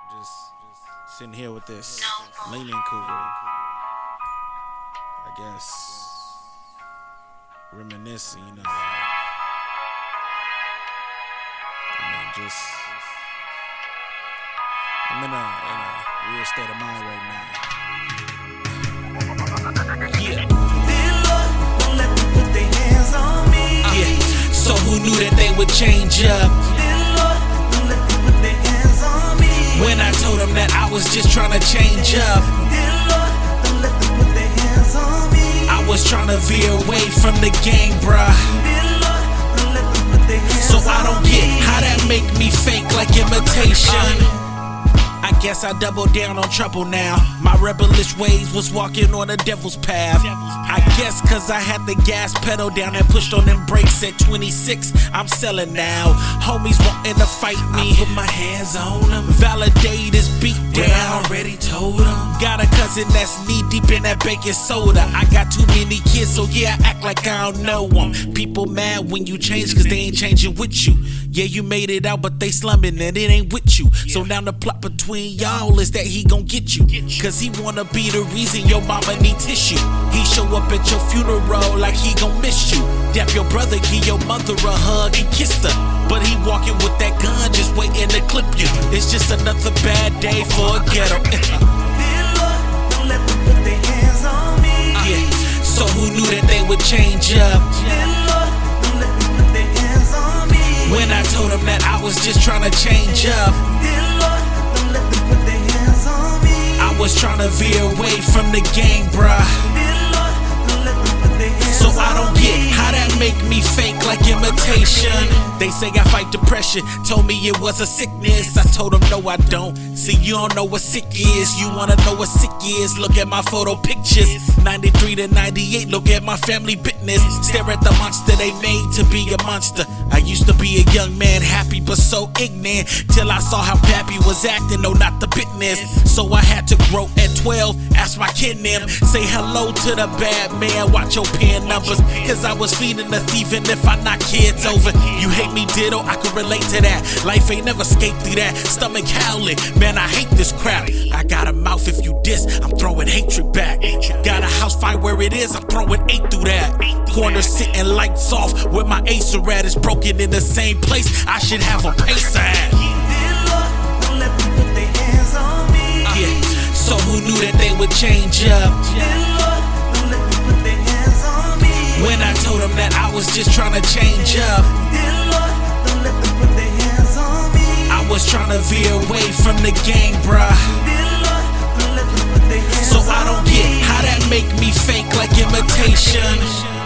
Just sitting here with this Leaning Cougar. I guess reminiscing, you know. I'm in a real state of mind right now. Yeah. Dear Lord, don't let them put their hands on me. Yeah. So who knew that they would change up? Dear Lord, don't let them put their hands on me. When I told them that I was just trying to change up. Dear Lord, don't let them put their hands on me. I was trying to veer away from the gang, bruh. Dear Lord, don't let them put their hands So on me. I don't get how that make me fake like imitation. I guess I doubled down on trouble now. My rebellious ways was walking on the devil's path. I guess cause I had the gas pedal down and pushed on them brakes at 26. I'm selling now. Homies wanting to fight me. I put my hands on them. Validate this beat down. I already told them. Got a cousin that's knee deep in that baking soda. I got too many kids, so yeah, I act like I don't know them. People mad when you change cause they ain't changing with you. Yeah, you made it out, but they slumming and it ain't with you. So now the plot between y'all is that he gon' get you. Cause he wanna be the reason your mama need tissue. He show up at your funeral like he gon' miss you. Dap your brother, give your mother a hug and kiss her. But he walking with that gun, just waiting to clip you. It's just another bad day for a ghetto. Dear Lord, don't let them put their hands on me. Yeah. So who knew that they would change up? Dear Lord, don't let them put their hands on me. When I told them that I was just trying to change up. Dear Lord, don't let them put their hands on me. I was trying to veer away from the gang, bruh. Dear Lord, don't let them put their hands So on me. I don't get how that make me fake like imitation. They say I fight depression, told me it was a sickness. I told them no I don't. See, you don't know what sick is. You wanna know what sick is? Look at my photo pictures. 93 to 98, look at my family business. Stare at the monster they made to be a monster. I used to be a young man, happy but so ignorant, till I saw how Pappy was acting, no not the business. So I had to grow at 12, ask my kid them, say hello to the bad man, watch your pen numbers. Cause I was feeding the thief and if I knock kids over. You hate me ditto, I can relate to that. Life ain't never escaped through that. Stomach howling, man I hate this crap. I got a mouth if you diss, I'm throwing hatred back. Got a house fine where it is, I'm throwing 8 through that. Corner sitting lights off, where my ace at is broken in the same place. I should have a pace at. Dear Lord, don't let them put their hands on me. Yeah, so who knew that they would change up? Dear Lord, don't let them put their hands on me. When I told them that I was just trying to change up. Dear Lord, don't let them put their hands on me. I was trying to veer away from the gang, bruh. Dear Lord, don't let them put their hands So on me. I don't get how that make me fake like imitation.